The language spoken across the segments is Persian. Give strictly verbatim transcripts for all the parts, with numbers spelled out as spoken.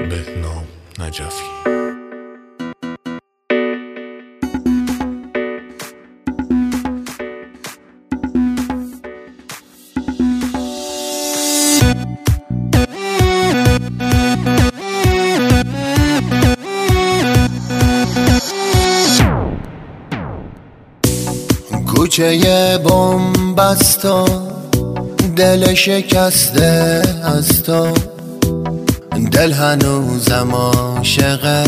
بهنام نجفی. کوچه بنبست و دل شکسته از تو، دل هنوزم عاشقه،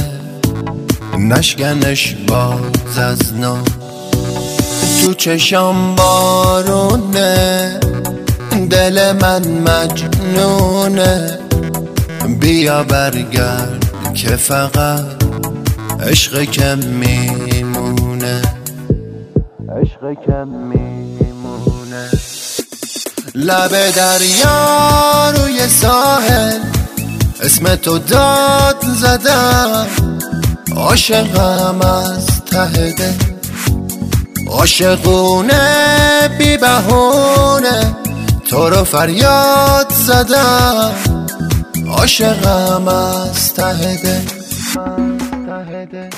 نشکنش باز از نو. تو چشام بارونه، دل من مجنونه، بیا برگرد که فقط عشق کم میمونه، عشق کم میمونه. لب دریا روی ساحل اسم تو داد زدم، عاشقم از ته دل، عاشقونه بی بهونه، تو رو فریاد زدم، عاشقم از ته دل، ته دل.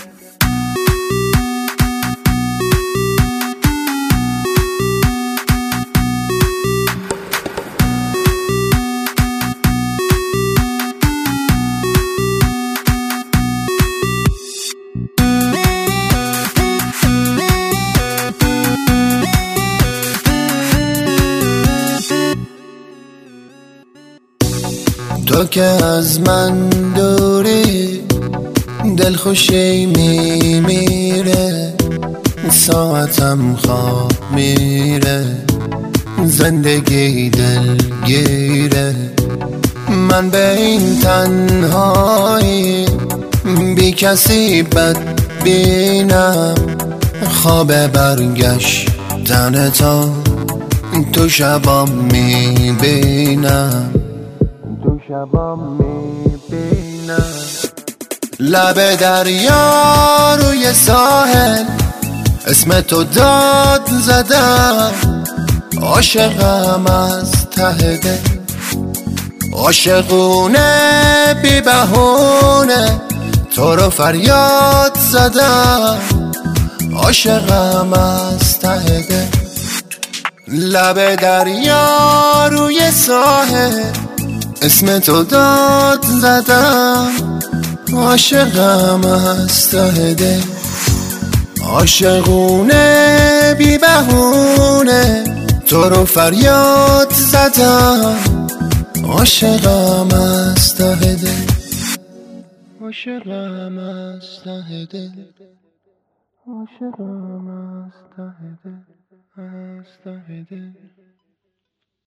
تو که از من دوری، دل خوشی میمیره، ساعتم خواب میره، زندگی دلگیره. من به این تنهایی بی کسی بد بینم، خواب برگشتن تو تو شبام میبینم، تو شبام میبینم. لب دریا روی ساحل اسم تو داد زدم، عاشقم از ته دل، عاشقونه بی بهونه، تو رو فریاد زدم، عاشقم از ته دل. لب دریا روی ساحل اسم تو داد زدم، عاشقم از ته دل، عاشقونه بی بهونه، تو رو فریاد زدم، عاشقم از ته دل، عاشقم از ته دل، عاشقم از ته دل، از ته دل.